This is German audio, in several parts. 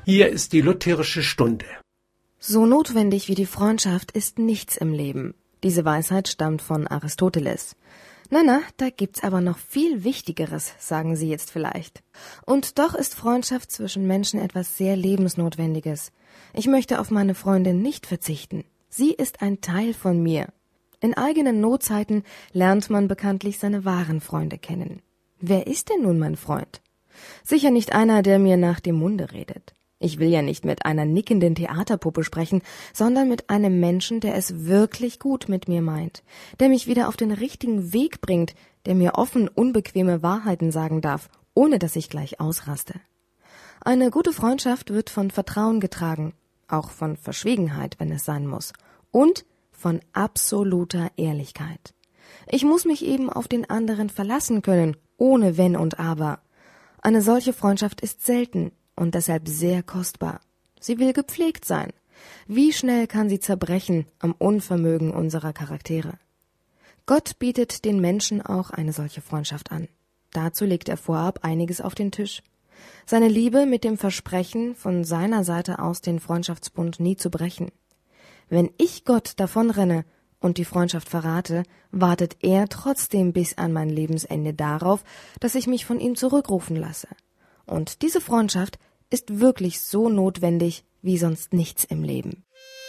Hier ist die lutherische Stunde. So notwendig wie die Freundschaft ist nichts im Leben. Diese Weisheit stammt von Aristoteles. Na, da gibt's aber noch viel Wichtigeres, sagen Sie jetzt vielleicht. Und doch ist Freundschaft zwischen Menschen etwas sehr Lebensnotwendiges. Ich möchte auf meine Freundin nicht verzichten. Sie ist ein Teil von mir. In eigenen Notzeiten lernt man bekanntlich seine wahren Freunde kennen. Wer ist denn nun mein Freund? Sicher nicht einer, der mir nach dem Munde redet. Ich will ja nicht mit einer nickenden Theaterpuppe sprechen, sondern mit einem Menschen, der es wirklich gut mit mir meint, der mich wieder auf den richtigen Weg bringt, der mir offen unbequeme Wahrheiten sagen darf, ohne dass ich gleich ausraste. Eine gute Freundschaft wird von Vertrauen getragen, auch von Verschwiegenheit, wenn es sein muss, und von absoluter Ehrlichkeit. Ich muss mich eben auf den anderen verlassen können, ohne Wenn und Aber. Eine solche Freundschaft ist selten und deshalb sehr kostbar. Sie will gepflegt sein. Wie schnell kann sie zerbrechen am Unvermögen unserer Charaktere? Gott bietet den Menschen auch eine solche Freundschaft an. Dazu legt er vorab einiges auf den Tisch. Seine Liebe mit dem Versprechen, von seiner Seite aus den Freundschaftsbund nie zu brechen. Wenn ich Gott davonrenne und die Freundschaft verrate, wartet er trotzdem bis an mein Lebensende darauf, dass ich mich von ihm zurückrufen lasse. Und diese Freundschaft ist wirklich so notwendig wie sonst nichts im Leben.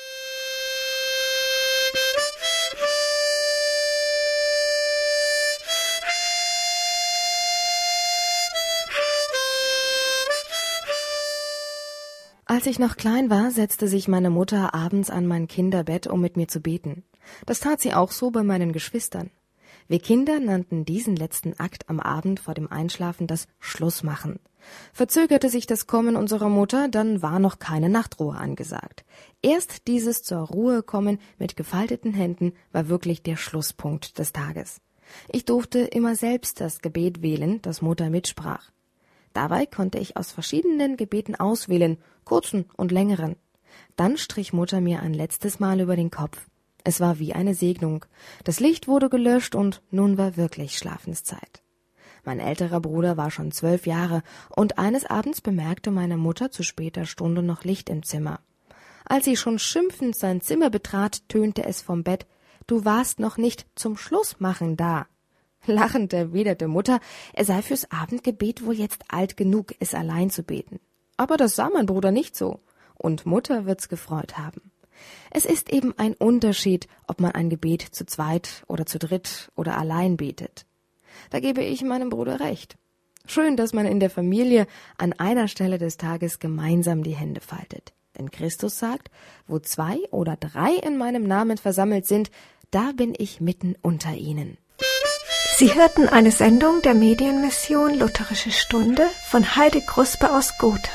Als ich noch klein war, setzte sich meine Mutter abends an mein Kinderbett, um mit mir zu beten. Das tat sie auch so bei meinen Geschwistern. Wir Kinder nannten diesen letzten Akt am Abend vor dem Einschlafen das Schlussmachen. Verzögerte sich das Kommen unserer Mutter, dann war noch keine Nachtruhe angesagt. Erst dieses zur Ruhe kommen mit gefalteten Händen war wirklich der Schlusspunkt des Tages. Ich durfte immer selbst das Gebet wählen, das Mutter mitsprach. Dabei konnte ich aus verschiedenen Gebeten auswählen, kurzen und längeren. Dann strich Mutter mir ein letztes Mal über den Kopf. Es war wie eine Segnung. Das Licht wurde gelöscht und nun war wirklich Schlafenszeit. Mein älterer Bruder war schon 12 Jahre und eines Abends bemerkte meine Mutter zu später Stunde noch Licht im Zimmer. Als sie schon schimpfend sein Zimmer betrat, tönte es vom Bett: »Du warst noch nicht zum Schlussmachen da.« Lachend erwiderte Mutter, er sei fürs Abendgebet wohl jetzt alt genug, es allein zu beten. Aber das sah mein Bruder nicht so. Und Mutter wird's gefreut haben. Es ist eben ein Unterschied, ob man ein Gebet zu zweit oder zu dritt oder allein betet. Da gebe ich meinem Bruder recht. Schön, dass man in der Familie an einer Stelle des Tages gemeinsam die Hände faltet. Denn Christus sagt, wo 2 oder 3 in meinem Namen versammelt sind, da bin ich mitten unter ihnen. Sie hörten eine Sendung der Medienmission Lutherische Stunde von Heide Kruspe aus Gotha.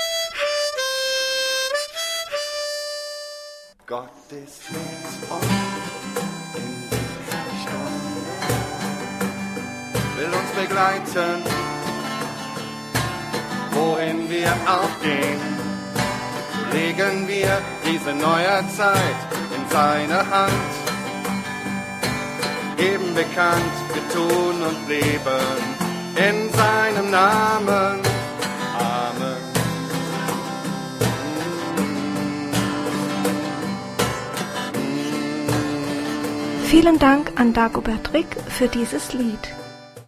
Gott ist mit uns in dieser Stunde, will uns begleiten, wohin wir auch gehen. So legen wir diese neue Zeit in seine Hand, geben bekannt, wir tun und leben in seinem Namen. Amen. Vielen Dank an Dagobert Rick für dieses Lied.